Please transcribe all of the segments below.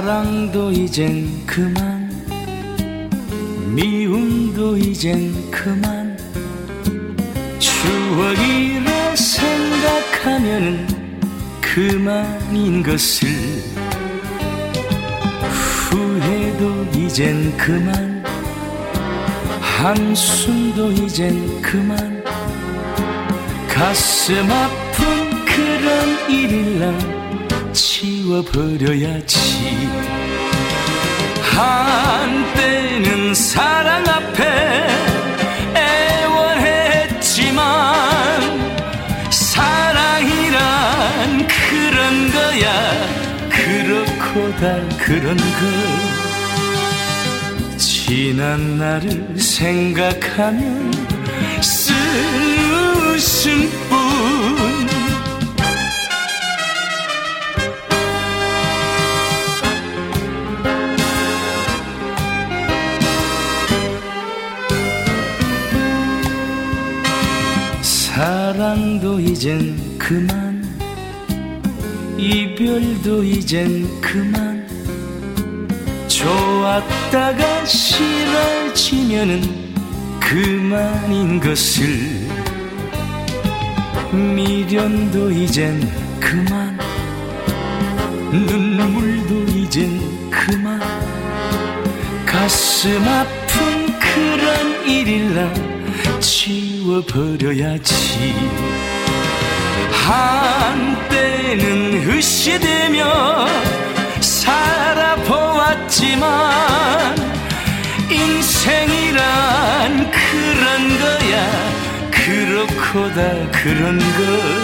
사랑도 이젠 그만, 미움도 이젠 그만. 추억이라 생각하면은 그만인 것을, 후회도 이젠 그만, 한숨도 이젠 그만. 가슴 아픈 그런 일일랑 지워버려야지. 한때는 사랑 앞에 애원했지만 사랑이란 그런 거야, 그렇고 다 그런 거. 지난 날을 생각하면 쓴웃음뿐. 사랑도 이젠 그만, 이별도 이젠 그만. 좋았다가 싫어지면은 그만인 것을, 미련도 이젠 그만, 눈물도 이젠 그만. 가슴 아픈 그런 일일랑 지워버려야지. 한때는 의시되며 살아보았지만 인생이란 그런 거야, 그렇고 다 그런 거.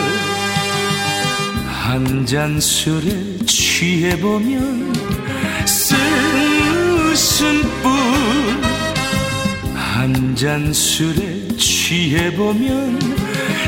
한 잔 술에 취해보면 쓴웃음뿐. 한 잔 술에 취해보면